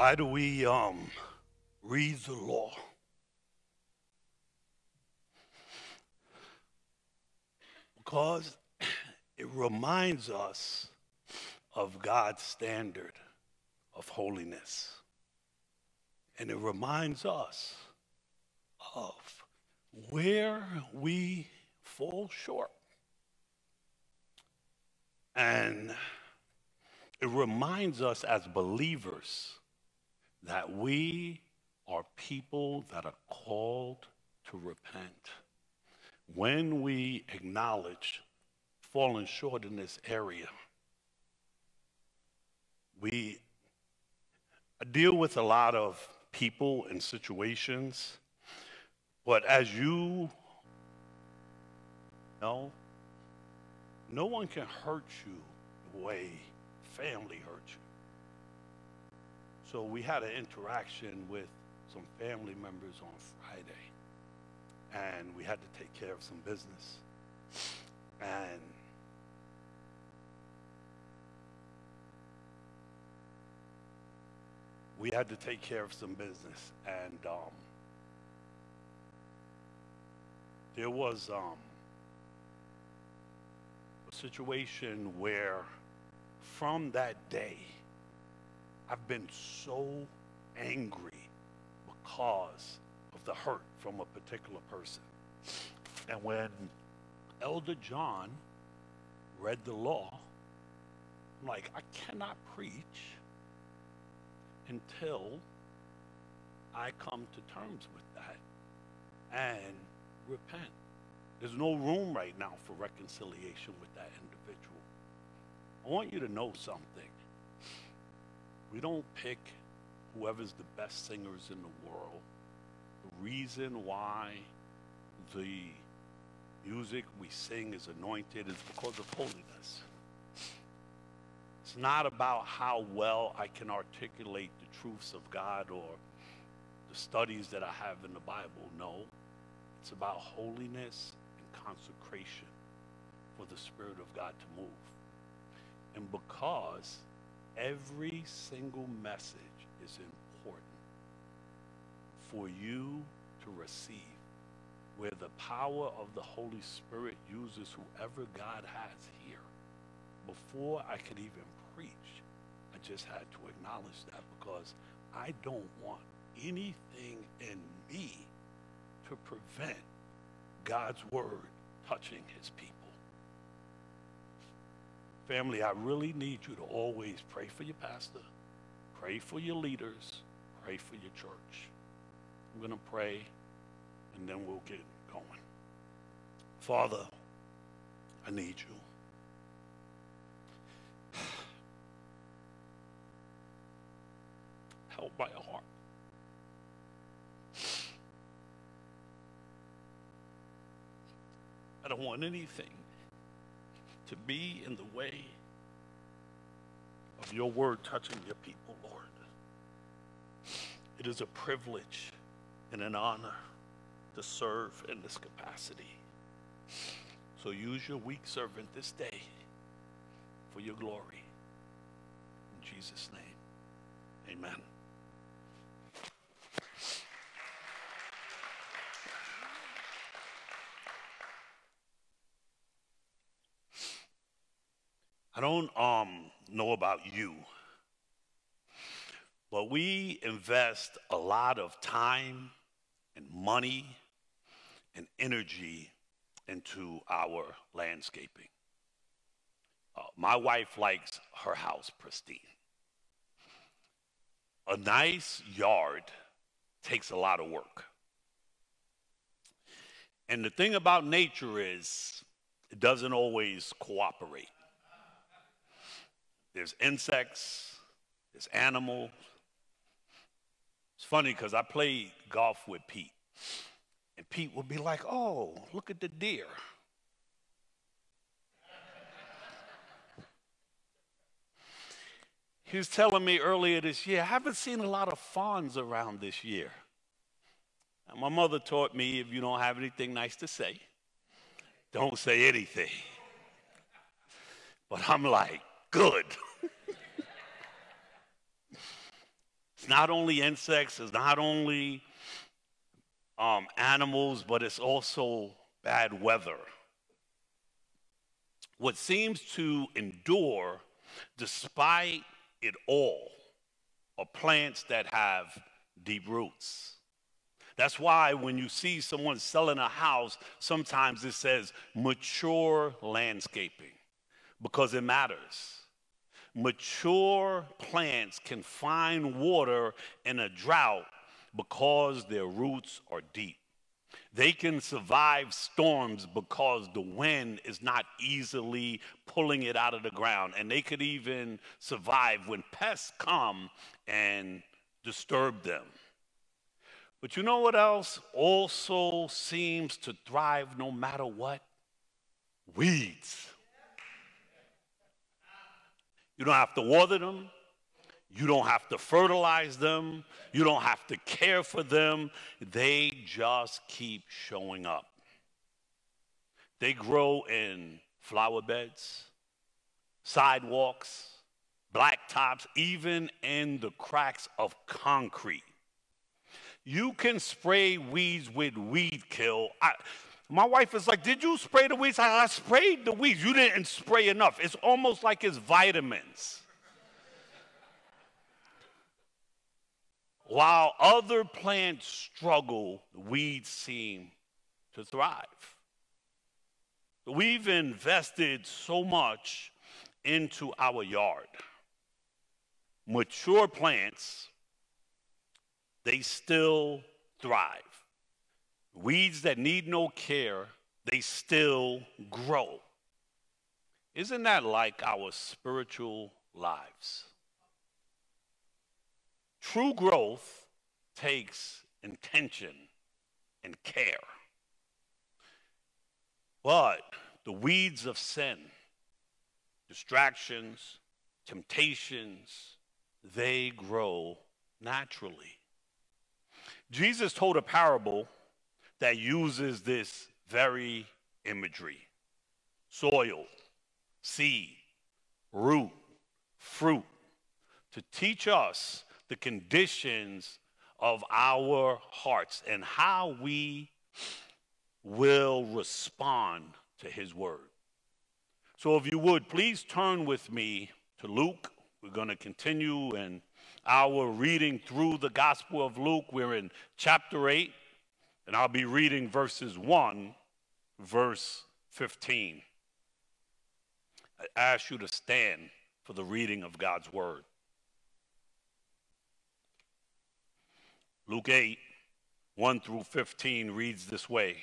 Why do we read the law? Because it reminds us of God's standard of holiness. And it reminds us of where we fall short. And it reminds us as believers that we are people that are called to repent. When we acknowledge falling short in this area, we deal with a lot of people and situations, but as you know, no one can hurt you the way family hurt you. So we had an interaction with some family members on Friday, and we had to take care of some business. And we had to take care of some business, and there was a situation where from that day, I've been so angry because of the hurt from a particular person. And when Elder John read the law, I'm like, I cannot preach until I come to terms with that and repent. There's no room right now for reconciliation with that individual. I want you to know something. We don't pick whoever's the best singers in the world. The reason why the music we sing is anointed is because of holiness. It's not about how well I can articulate the truths of God or the studies that I have in the Bible. No, it's about holiness and consecration for the Spirit of God to move. And because every single message is important for you to receive, where the power of the Holy Spirit uses whoever God has here. Before I could even preach, I just had to acknowledge that because I don't want anything in me to prevent God's word touching his people. Family, I really need you to always pray for your pastor, pray for your leaders, pray for your church. I'm going to pray, and then we'll get going. Father, I need you. Help my heart. I don't want anything to be in the way of your word touching your people, Lord. It is a privilege and an honor to serve in this capacity. So use your weak servant this day for your glory. In Jesus' name, amen. I don't know about you, but we invest a lot of time and money and energy into our landscaping. My wife likes her house pristine. A nice yard takes a lot of work. And the thing about nature is it doesn't always cooperate. There's insects, there's animals. It's funny because I played golf with Pete. And Pete would be like, oh, look at the deer. He was telling me earlier this year, I haven't seen a lot of fawns around this year. And my mother taught me, if you don't have anything nice to say, don't say anything. But I'm like, good. It's not only insects, it's not only animals, but it's also bad weather. What seems to endure despite it all are plants that have deep roots. That's why when you see someone selling a house, sometimes it says mature landscaping, because it matters. Mature plants can find water in a drought because their roots are deep. They can survive storms because the wind is not easily pulling it out of the ground. And they could even survive when pests come and disturb them. But you know what else also seems to thrive no matter what? Weeds. You don't have to water them. You don't have to fertilize them. You don't have to care for them. They just keep showing up. They grow in flower beds, sidewalks, blacktops, even in the cracks of concrete. You can spray weeds with weed kill. My wife is like, did you spray the weeds? I sprayed the weeds. You didn't spray enough. It's almost like it's vitamins. While other plants struggle, weeds seem to thrive. We've invested so much into our yard. Mature plants, they still thrive. Weeds that need no care, they still grow. Isn't that like our spiritual lives? True growth takes intention and care. But the weeds of sin, distractions, temptations, they grow naturally. Jesus told a parable that uses this very imagery: soil, seed, root, fruit, to teach us the conditions of our hearts and how we will respond to his word. So if you would, please turn with me to Luke. We're going to continue in our reading through the Gospel of Luke. We're in chapter 8, and I'll be reading verses 1, verse 15. I ask you to stand for the reading of God's word. Luke 8, 1 through 15 reads this way.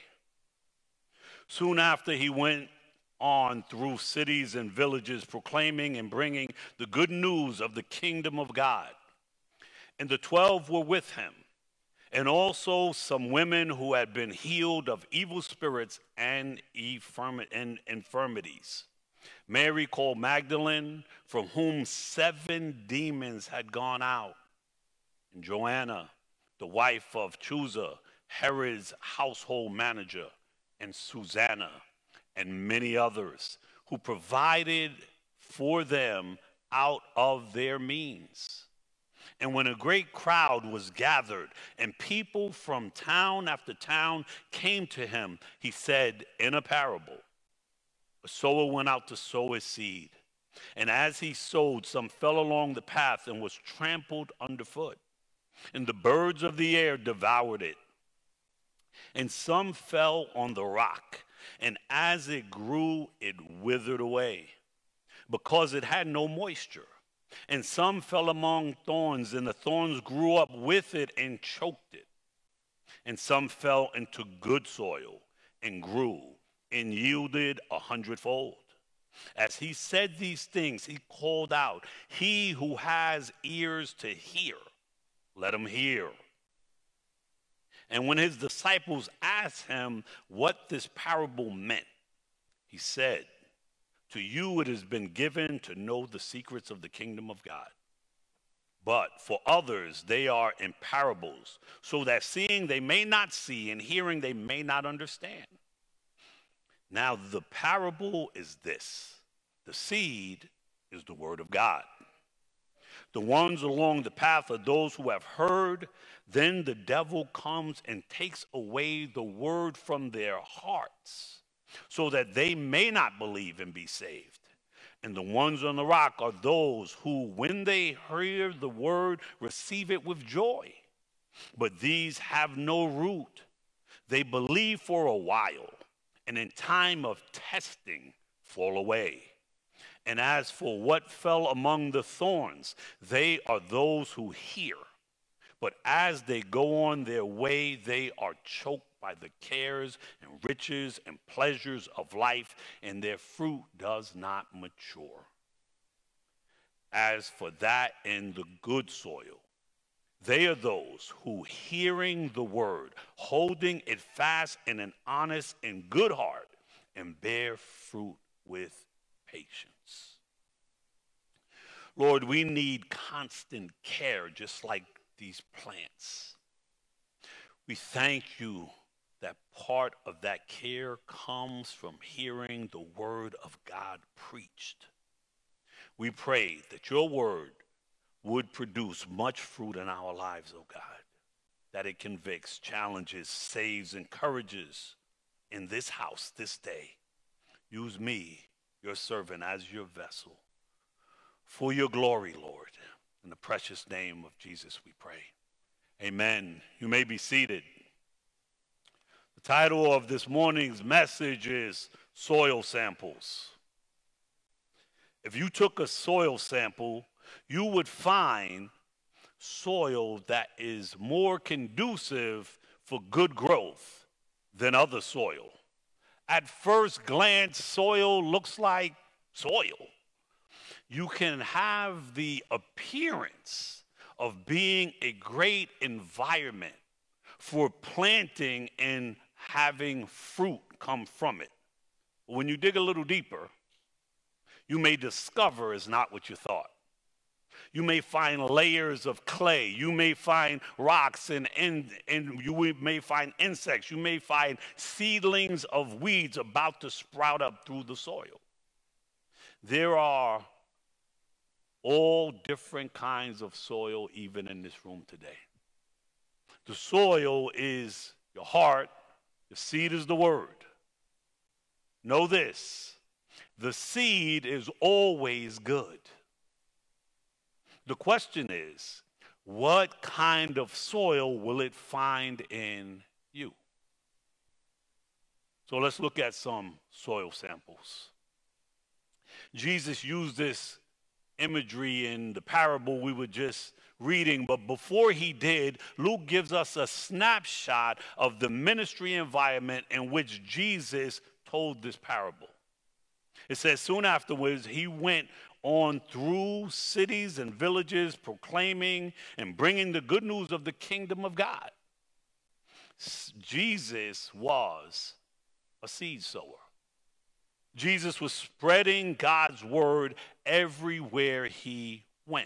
Soon after, he went on through cities and villages, proclaiming and bringing the good news of the kingdom of God. And the 12 were with him, and also some women who had been healed of evil spirits and infirmities. Mary called Magdalene, from whom 7 demons had gone out, and Joanna, the wife of Chuza, Herod's household manager, and Susanna, and many others who provided for them out of their means. And when a great crowd was gathered and people from town after town came to him, he said in a parable, a sower went out to sow his seed. And as he sowed, some fell along the path and was trampled underfoot. And the birds of the air devoured it. And some fell on the rock, and as it grew, it withered away, because it had no moisture. And some fell among thorns, and the thorns grew up with it and choked it. And some fell into good soil and grew and yielded 100-fold. As he said these things, he called out, "He who has ears to hear, let him hear." And when his disciples asked him what this parable meant, he said, "To you it has been given to know the secrets of the kingdom of God. But for others they are in parables, so that seeing they may not see, and hearing they may not understand. Now the parable is this: the seed is the word of God. The ones along the path are those who have heard. Then the devil comes and takes away the word from their hearts so that they may not believe and be saved. And the ones on the rock are those who, when they hear the word, receive it with joy. But these have no root. They believe for a while, and in time of testing fall away. And as for what fell among the thorns, they are those who hear. But as they go on their way, they are choked by the cares and riches and pleasures of life, and their fruit does not mature. As for that in the good soil, they are those who, hearing the word, holding it fast in an honest and good heart, and bear fruit with patience. Lord, we need constant care just like these plants. We thank you that part of that care comes from hearing the word of God preached. We pray that your word would produce much fruit in our lives, oh God, that it convicts, challenges, saves, encourages in this house this day. Use me, your servant, as your vessel for your glory, Lord. In the precious name of Jesus we pray. Amen. You may be seated. The title of this morning's message is Soil Samples. If you took a soil sample, you would find soil that is more conducive for good growth than other soil. At first glance, soil looks like soil. You can have the appearance of being a great environment for planting and having fruit come from it. When you dig a little deeper, you may discover it's not what you thought. You may find layers of clay. You may find rocks and you may find insects. You may find seedlings of weeds about to sprout up through the soil. There are all different kinds of soil even in this room today. The soil is your heart. The seed is the word. Know this, the seed is always good. The question is, what kind of soil will it find in you? So let's look at some soil samples. Jesus used this imagery in the parable we were just reading, but before he did, Luke gives us a snapshot of the ministry environment in which Jesus told this parable. It says, soon afterwards, he went on through cities and villages, proclaiming and bringing the good news of the kingdom of God. Jesus was a seed sower. Jesus was spreading God's word everywhere he went.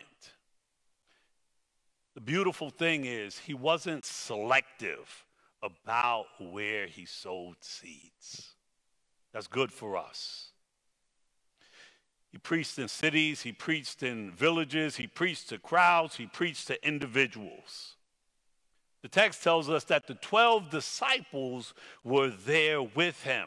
The beautiful thing is he wasn't selective about where he sowed seeds. That's good for us. He preached in cities, he preached in villages, he preached to crowds, he preached to individuals. The text tells us that the 12 disciples were there with him.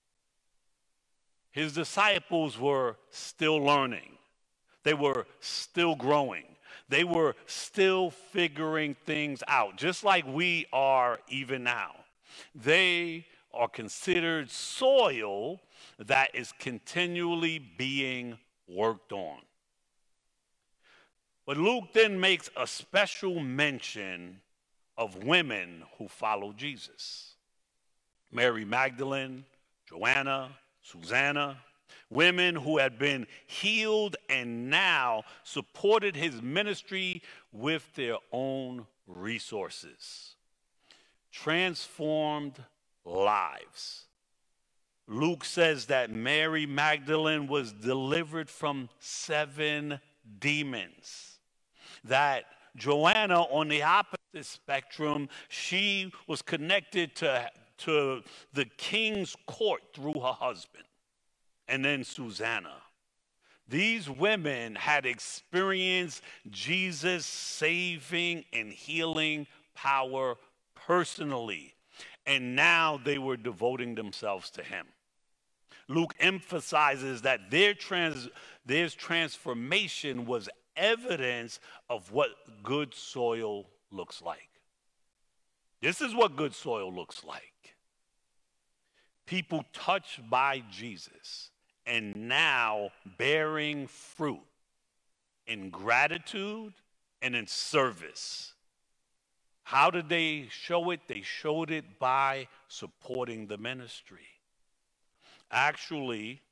His disciples were still learning. They were still growing. They were still figuring things out, just like we are even now. They are considered soil that is continually being worked on. But Luke then makes a special mention of women who followed Jesus. Mary Magdalene, Joanna, Susanna, women who had been healed and now supported his ministry with their own resources. Transformed lives. Luke says that Mary Magdalene was delivered from 7 demons. That Joanna, on the opposite spectrum, she was connected to the king's court through her husband. And then Susanna, These women had experienced Jesus' saving and healing power personally, and now they were devoting themselves to him. Luke emphasizes that their transformation was evidence of what good soil looks like. This is what good soil looks like. People touched by Jesus and now bearing fruit in gratitude and in service. How did they show it? They showed it by supporting the ministry. Actually,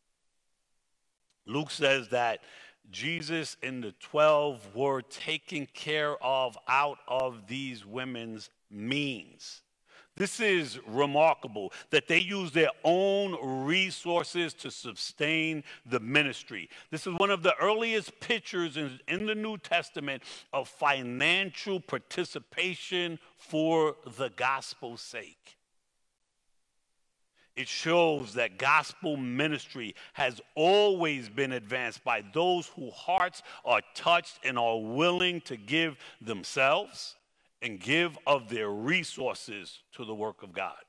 Luke says that Jesus and the 12 were taken care of out of these women's means. This is remarkable that they used their own resources to sustain the ministry. This is one of the earliest pictures in the New Testament of financial participation for the gospel's sake. It shows that gospel ministry has always been advanced by those whose hearts are touched and are willing to give themselves and give of their resources to the work of God.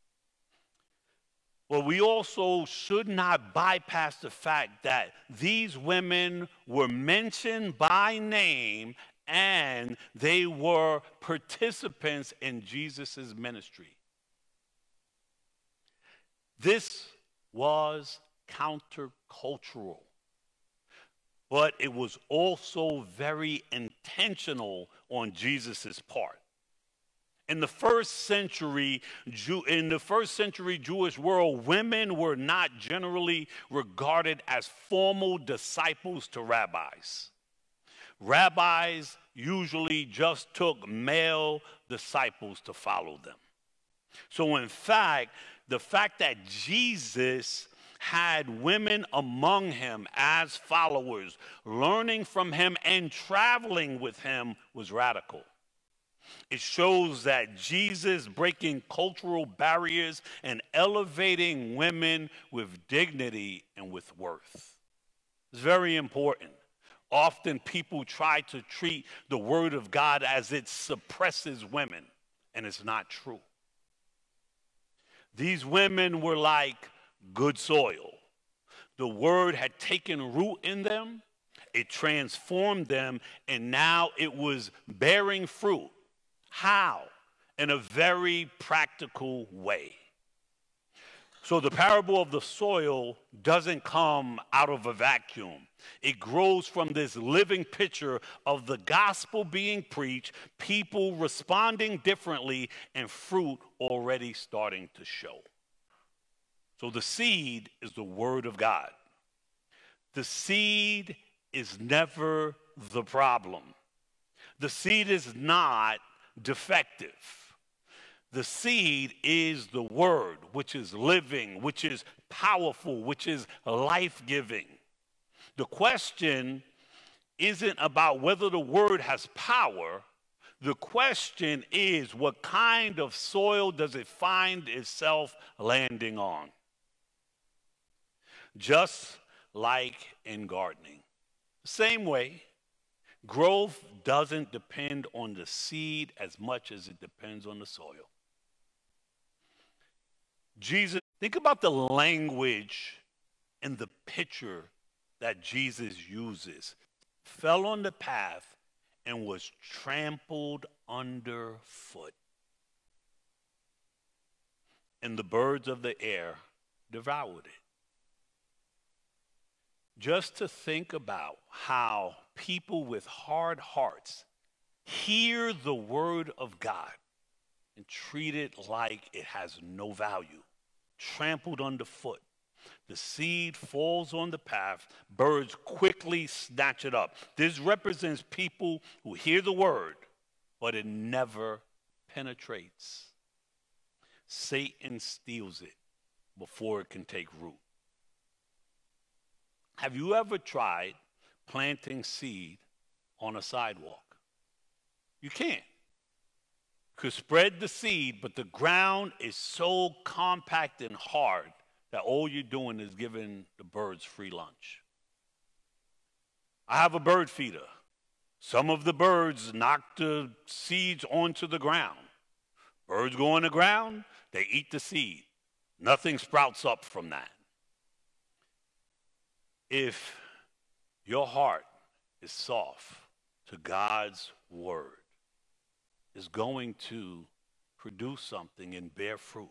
Well, we also should not bypass the fact that these women were mentioned by name and they were participants in Jesus' ministry. This was countercultural, but it was also very intentional on Jesus' part. In the first century Jewish world, women were not generally regarded as formal disciples to rabbis. Rabbis usually just took male disciples to follow them. So in fact, the fact that Jesus had women among him as followers, learning from him and traveling with him was radical. It shows that Jesus breaking cultural barriers and elevating women with dignity and with worth. It's very important. Often people try to treat the word of God as it suppresses women, and it's not true. These women were like good soil. The word had taken root in them, it transformed them, and now it was bearing fruit. How? In a very practical way. So the parable of the soil doesn't come out of a vacuum. It grows from this living picture of the gospel being preached, people responding differently, and fruit already starting to show. So the seed is the word of God. The seed is never the problem. The seed is not defective. The seed is the word, which is living, which is powerful, which is life-giving. The question isn't about whether the word has power. The question is, what kind of soil does it find itself landing on? Just like in gardening. Same way, growth doesn't depend on the seed as much as it depends on the soil. Jesus, think about the language and the picture that Jesus uses. Fell on the path and was trampled underfoot. And the birds of the air devoured it. Just to think about how people with hard hearts hear the word of God and treat it like it has no value, trampled underfoot. The seed falls on the path, birds quickly snatch it up. This represents people who hear the word, but it never penetrates. Satan steals it before it can take root. Have you ever tried planting seed on a sidewalk? You can't. You could spread the seed, but the ground is so compact and hard that all you're doing is giving the birds free lunch. I have a bird feeder. Some of the birds knock the seeds onto the ground. Birds go on the ground, they eat the seed. Nothing sprouts up from that. If your heart is soft to God's word, it's going to produce something and bear fruit.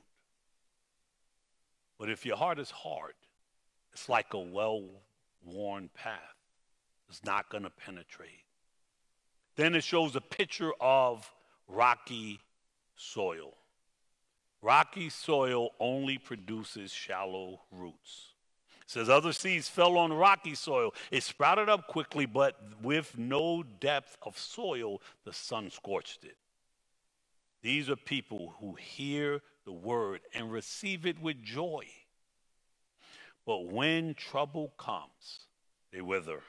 But if your heart is hard, it's like a well-worn path. It's not going to penetrate. Then it shows a picture of rocky soil. Rocky soil only produces shallow roots. It says other seeds fell on rocky soil. It sprouted up quickly, but with no depth of soil, the sun scorched it. These are people who hear the word and receive it with joy. But when trouble comes, they wither.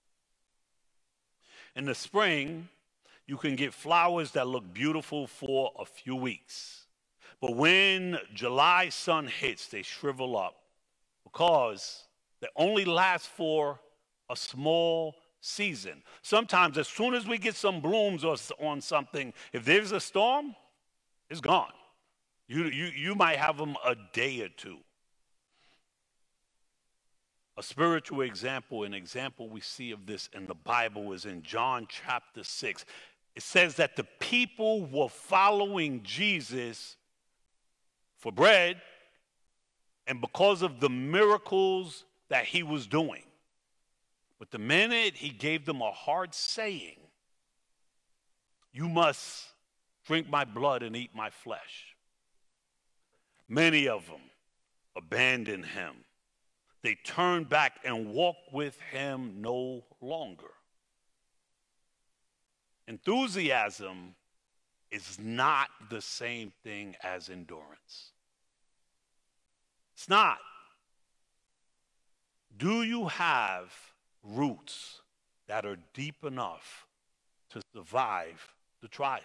In the spring, you can get flowers that look beautiful for a few weeks. But when July sun hits, they shrivel up because they only last for a small season. Sometimes as soon as we get some blooms on something, if there's a storm, it's gone. You might have them a day or two. A spiritual example, an example we see of this in the Bible is in John chapter 6. It says that the people were following Jesus for bread and because of the miracles that he was doing. But the minute he gave them a hard saying, you must drink my blood and eat my flesh, many of them abandoned him. They turned back and walked with him no longer. Enthusiasm is not the same thing as endurance. It's not. Do you have roots that are deep enough to survive the trials?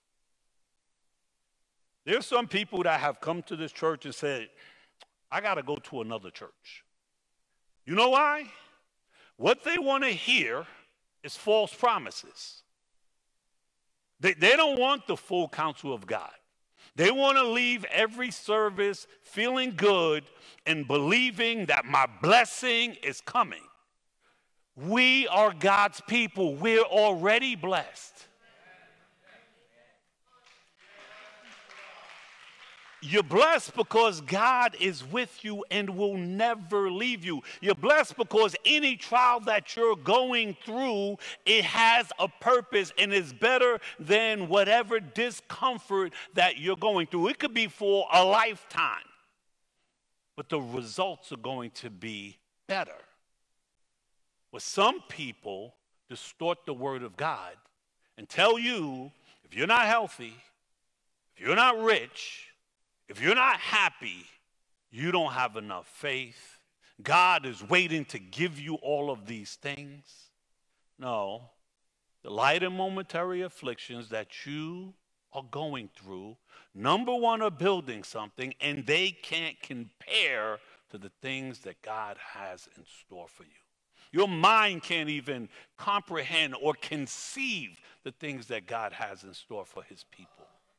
There's some people that have come to this church and said, I got to go to another church. You know why? What they want to hear is false promises. They don't want the full counsel of God. They want to leave every service feeling good and believing that my blessing is coming. We are God's people. We're already blessed. You're blessed because God is with you and will never leave you. You're blessed because any trial that you're going through, it has a purpose and is better than whatever discomfort that you're going through. It could be for a lifetime, but the results are going to be better. But some people distort the word of God and tell you, if you're not healthy, if you're not rich, if you're not happy, you don't have enough faith. God is waiting to give you all of these things. No, the light and momentary afflictions that you are going through, number one, are building something, and they can't compare to the things that God has in store for you. Your mind can't even comprehend or conceive the things that God has in store for his people.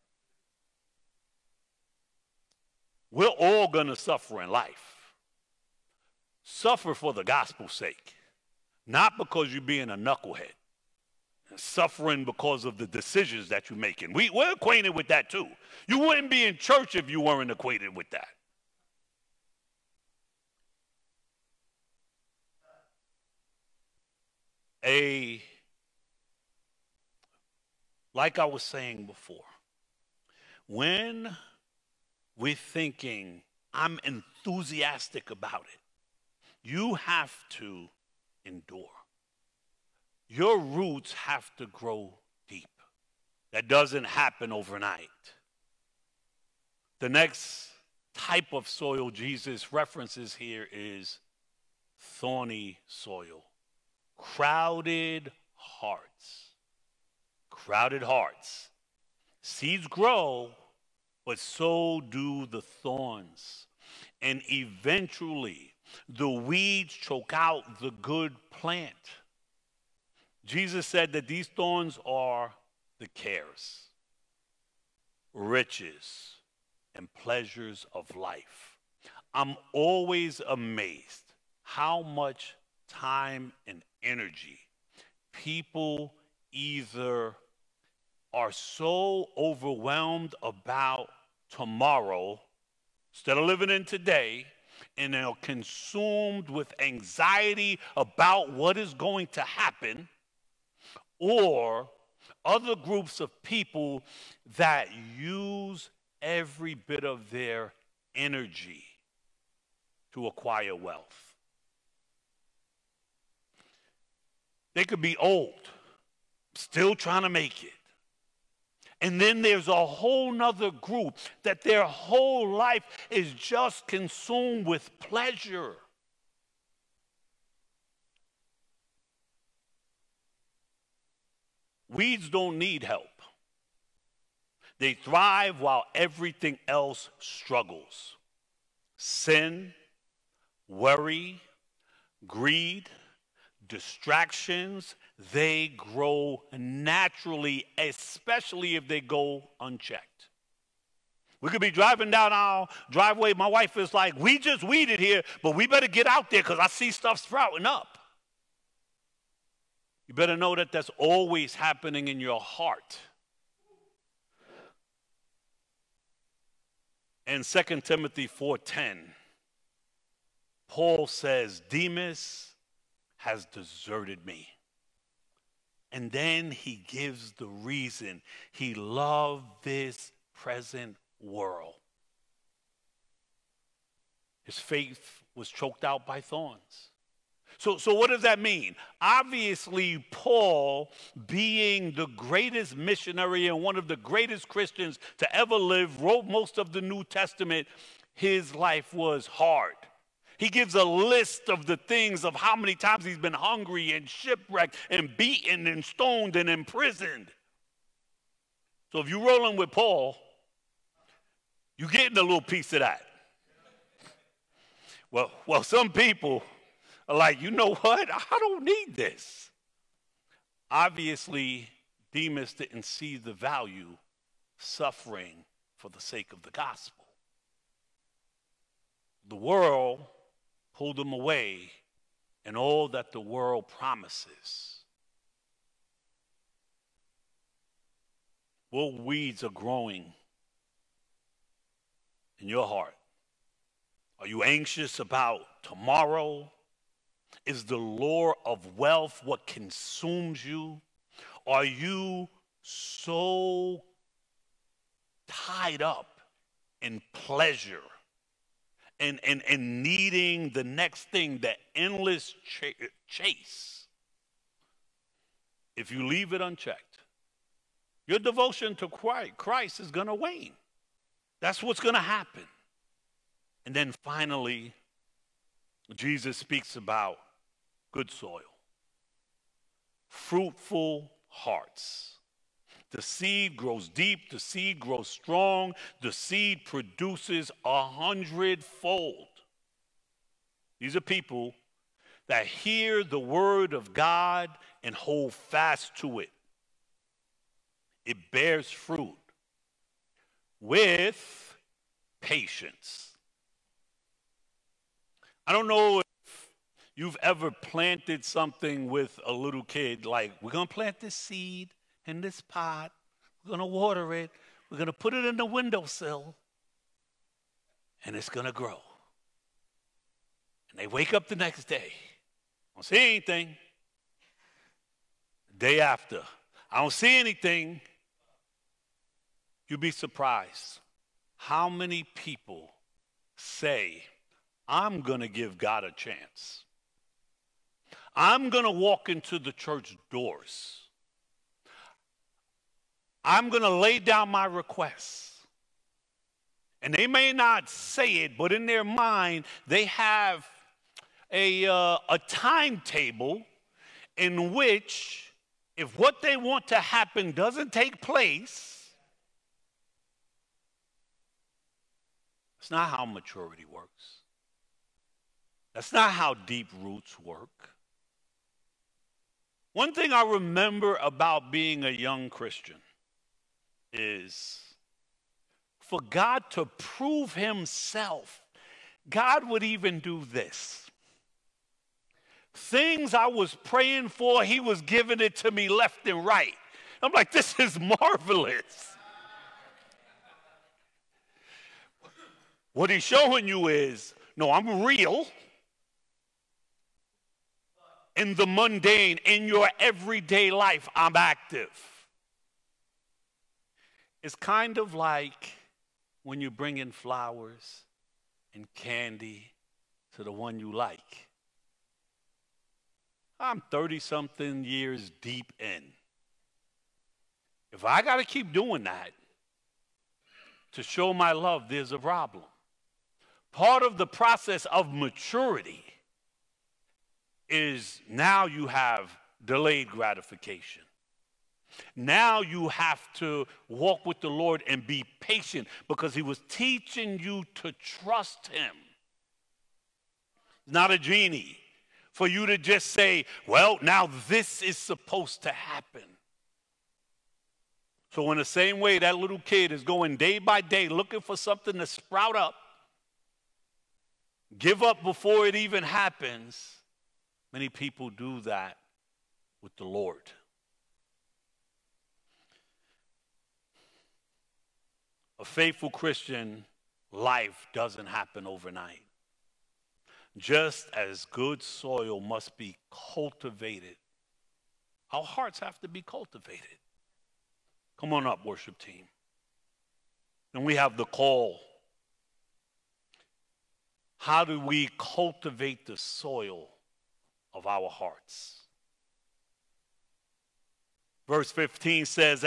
We're all going to suffer in life. Suffer for the gospel's sake, not because you're being a knucklehead. Suffering because of the decisions that you're making. We're acquainted with that too. You wouldn't be in church if you weren't acquainted with that. Like I was saying before, when we're thinking, I'm enthusiastic about it, you have to endure. Your roots have to grow deep. That doesn't happen overnight. The next type of soil Jesus references here is thorny soil. Crowded hearts. Crowded hearts. Seeds grow, but so do the thorns. And eventually, the weeds choke out the good plant. Jesus said that these thorns are the cares, riches, and pleasures of life. I'm always amazed how much time and energy people either are so overwhelmed about tomorrow instead of living in today, and are consumed with anxiety about what is going to happen, or other groups of people that use every bit of their energy to acquire wealth. They could be old, still trying to make it. And then there's a whole nother group that their whole life is just consumed with pleasure. Weeds don't need help. They thrive while everything else struggles. Sin, worry, greed, distractions, they grow naturally, especially if they go unchecked. We could be driving down our driveway. My wife is like, we just weeded here, but we better get out there because I see stuff sprouting up. You better know that that's always happening in your heart. In 2 Timothy 4:10, Paul says, Demas has deserted me. And then he gives the reason. He loved this present world. His faith was choked out by thorns. So what does that mean? Obviously, Paul, being the greatest missionary and one of the greatest Christians to ever live, wrote most of the New Testament. His life was hard. He gives a list of the things of how many times he's been hungry and shipwrecked and beaten and stoned and imprisoned. So if you're rolling with Paul, you're getting a little piece of that. Well, some people are like, you know what? I don't need this. Obviously, Demas didn't see the value suffering for the sake of the gospel. The world pulled him away and all that the world promises. What weeds are growing in your heart? Are you anxious about tomorrow? Is the lure of wealth what consumes you? Are you so tied up in pleasure and needing the next thing, the endless chase? If you leave it unchecked, your devotion to Christ is going to wane. That's what's going to happen. And then finally, Jesus speaks about good soil, fruitful hearts. The seed grows deep, the seed grows strong, the seed produces 100-fold. These are people that hear the word of God and hold fast to it. It bears fruit with patience. I don't know if you've ever planted something with a little kid, like, we're going to plant this seed in this pot, we're going to water it, we're going to put it in the windowsill, and it's going to grow. And they wake up the next day, don't see anything. The day after, I don't see anything. You'd be surprised how many people say, I'm going to give God a chance. I'm going to walk into the church doors. I'm going to lay down my requests. And they may not say it, but in their mind, they have a timetable in which if what they want to happen doesn't take place, it's not how maturity works. That's not how deep roots work. One thing I remember about being a young Christian is for God to prove himself, God would even do this. Things I was praying for, he was giving it to me left and right. I'm like, this is marvelous. What he's showing you is, no, I'm real. In the mundane, in your everyday life, I'm active. It's kind of like when you bring in flowers and candy to the one you like. I'm 30-something years deep in. If I got to keep doing that to show my love, there's a problem. Part of the process of maturity is now you have delayed gratification. Now you have to walk with the Lord and be patient because he was teaching you to trust him. Not a genie for you to just say, well, now this is supposed to happen. So in the same way that little kid is going day by day looking for something to sprout up, give up before it even happens, many people do that with the Lord. A faithful Christian life doesn't happen overnight. Just as good soil must be cultivated, our hearts have to be cultivated. Come on up, worship team. And we have the call. How do we cultivate the soil of our hearts? Verse 15 says,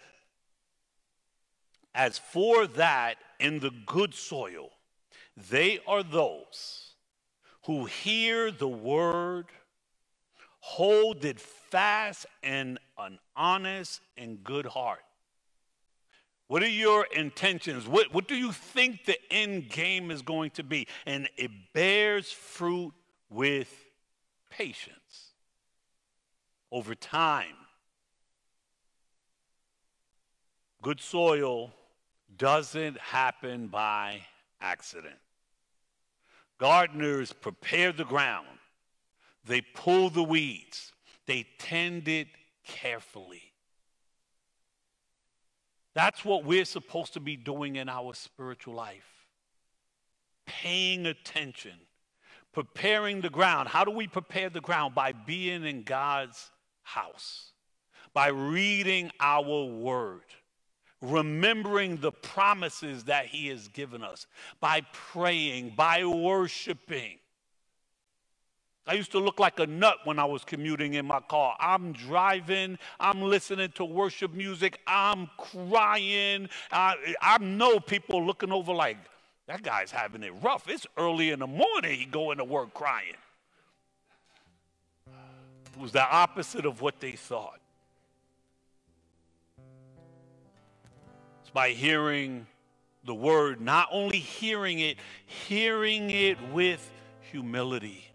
as for that in the good soil, they are those who hear the word, hold it fast in an honest and good heart. What are your intentions? What do you think the end game is going to be? And it bears fruit with patience over time. Good soil doesn't happen by accident. Gardeners prepare the ground. They pull the weeds. They tend it carefully. That's what we're supposed to be doing in our spiritual life. Paying attention. Preparing the ground. How do we prepare the ground? By being in God's house. By reading our word. Remembering the promises that he has given us. By praying. By worshiping. I used to look like a nut when I was commuting in my car. I'm driving. I'm listening to worship music. I'm crying. I know people looking over like, that guy's having it rough. It's early in the morning. He going to work crying. It was the opposite of what they thought. It's by hearing the word, not only hearing it with humility.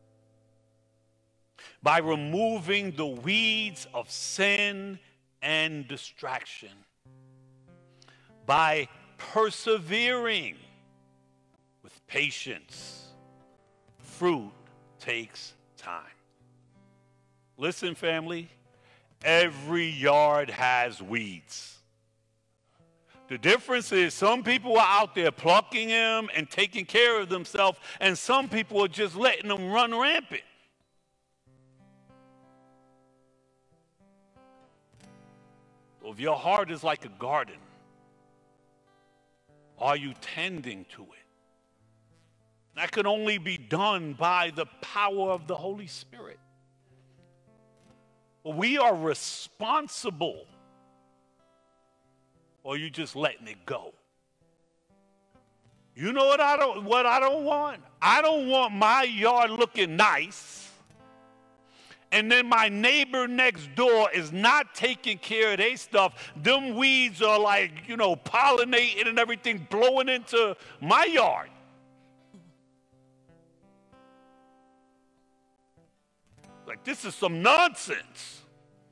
By removing the weeds of sin and distraction. By persevering with patience. Fruit takes time. Listen, family, every yard has weeds. The difference is some people are out there plucking them and taking care of themselves, and some people are just letting them run rampant. If your heart is like a garden, are you tending to it? That can only be done by the power of the Holy Spirit. But we are responsible, or are you just letting it go? You know what I don't want? I don't want my yard looking nice, and then my neighbor next door is not taking care of their stuff. Them weeds are like, pollinating and everything blowing into my yard. Like, Like, this is some nonsense.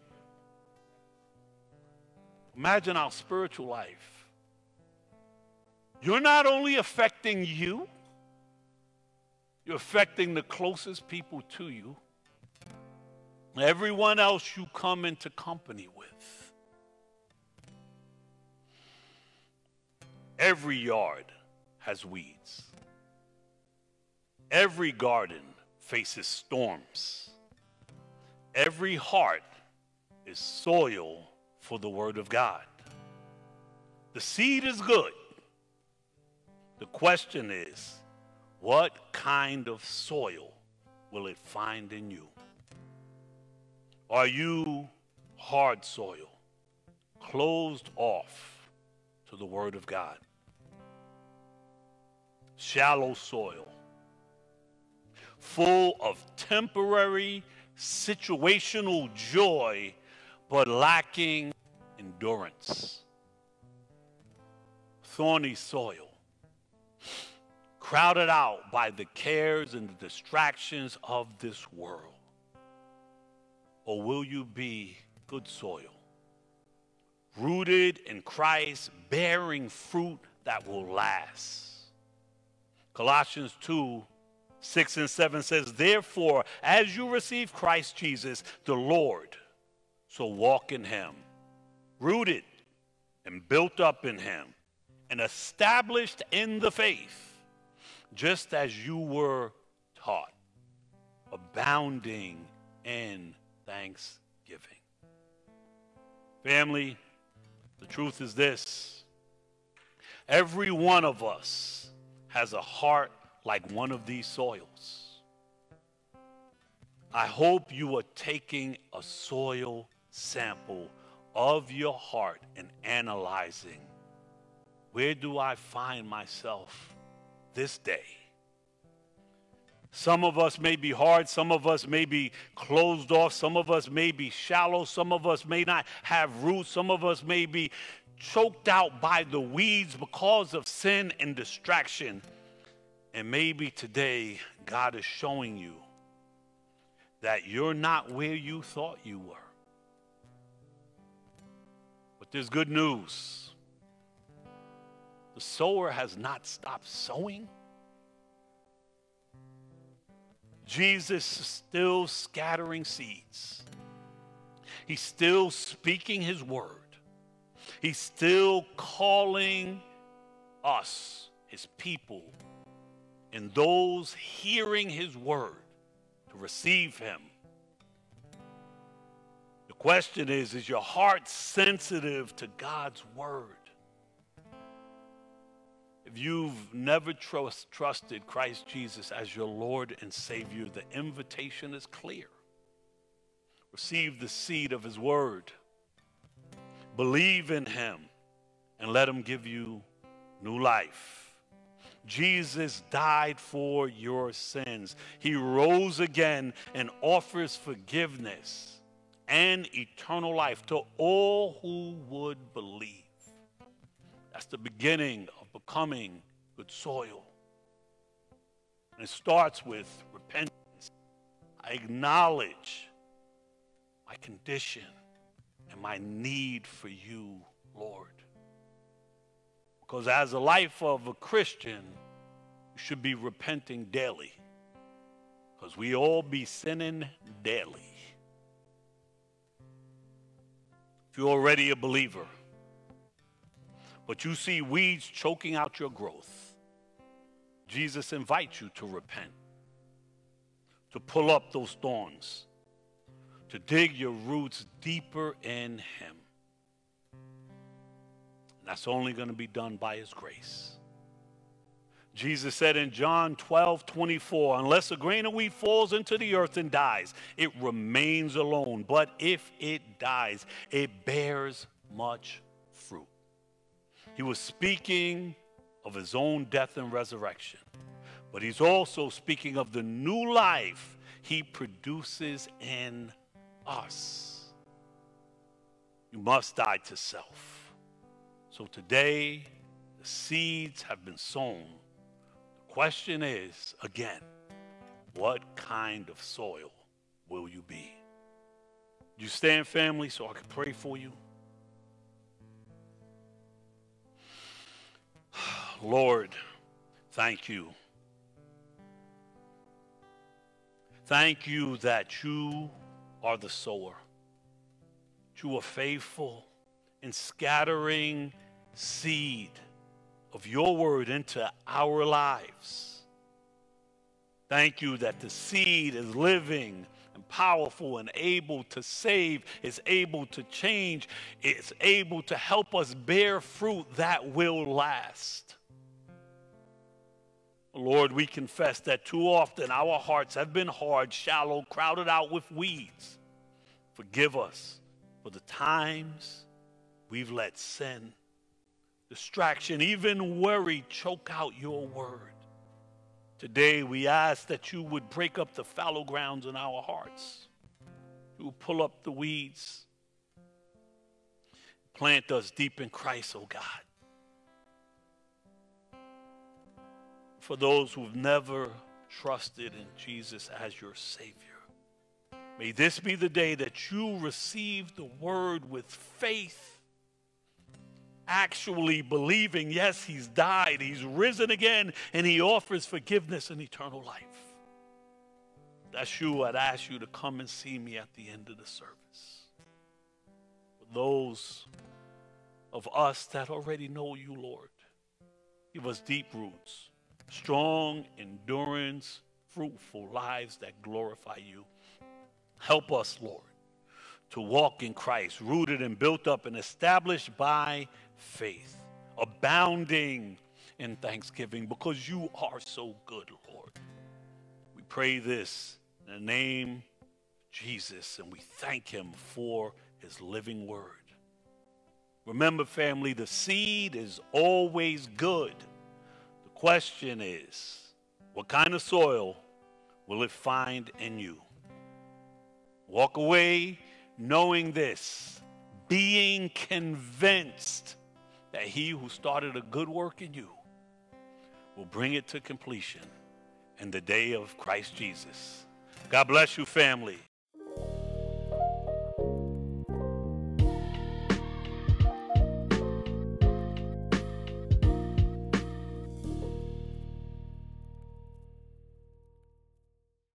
Imagine our spiritual life. You're not only affecting you, you're affecting the closest people to you, everyone else you come into company with. Every yard has weeds. Every garden faces storms. Every heart is soil for the word of God. The seed is good. The question is, what kind of soil will it find in you? Are you hard soil, closed off to the word of God? Shallow soil, full of temporary situational joy, but lacking endurance. Thorny soil, crowded out by the cares and the distractions of this world. Or will you be good soil, rooted in Christ, bearing fruit that will last? Colossians 2:6-7 says, therefore, as you receive Christ Jesus, the Lord, so walk in him, rooted and built up in him, and established in the faith, just as you were taught, abounding in thanksgiving. Family, the truth is this: every one of us has a heart like one of these soils. I hope you are taking a soil sample of your heart and analyzing, where do I find myself this day? Some of us may be hard, some of us may be closed off, some of us may be shallow, some of us may not have roots, some of us may be choked out by the weeds because of sin and distraction. And maybe today God is showing you that you're not where you thought you were. But there's good news. The sower has not stopped sowing. Jesus is still scattering seeds. He's still speaking his word. He's still calling us, his people, and those hearing his word to receive him. The question is your heart sensitive to God's word? If you've never trusted Christ Jesus as your Lord and Savior, the invitation is clear. Receive the seed of his word. Believe in him and let him give you new life. Jesus died for your sins. He rose again and offers forgiveness and eternal life to all who would believe. That's the beginning of becoming good soil. And it starts with repentance. I acknowledge my condition and my need for you, Lord. Because as a life of a Christian, you should be repenting daily. Because we all be sinning daily. If you're already a believer, but you see weeds choking out your growth, Jesus invites you to repent, to pull up those thorns, to dig your roots deeper in him. And that's only going to be done by his grace. Jesus said in John 12:24, unless a grain of wheat falls into the earth and dies, it remains alone. But if it dies, it bears much fruit. He was speaking of his own death and resurrection, but he's also speaking of the new life he produces in us. You must die to self. So today, the seeds have been sown. The question is, again, what kind of soil will you be? You stand, family, so I can pray for you. Lord, thank you. Thank you that you are the sower. You are faithful in scattering seed of your word into our lives. Thank you that the seed is living and powerful and able to save, is able to change, is able to help us bear fruit that will last. Lord, we confess that too often our hearts have been hard, shallow, crowded out with weeds. Forgive us for the times we've let sin, distraction, even worry choke out your word. Today we ask that you would break up the fallow grounds in our hearts. You would pull up the weeds. Plant us deep in Christ, oh God. For those who've never trusted in Jesus as your Savior, may this be the day that you receive the word with faith, actually believing, yes, he's died, he's risen again, and he offers forgiveness and eternal life. That's you. I'd ask you to come and see me at the end of the service. For those of us that already know you, Lord, give us deep roots, strong endurance, fruitful lives that glorify you. Help us, Lord, to walk in Christ, rooted and built up and established by faith, abounding in thanksgiving, because you are so good, Lord. We pray this in the name of Jesus, and we thank him for his living word. Remember, family, the seed is always good. The question is, what kind of soil will it find in you? Walk away knowing this, being convinced that he who started a good work in you will bring it to completion in the day of Christ Jesus. God bless you, family.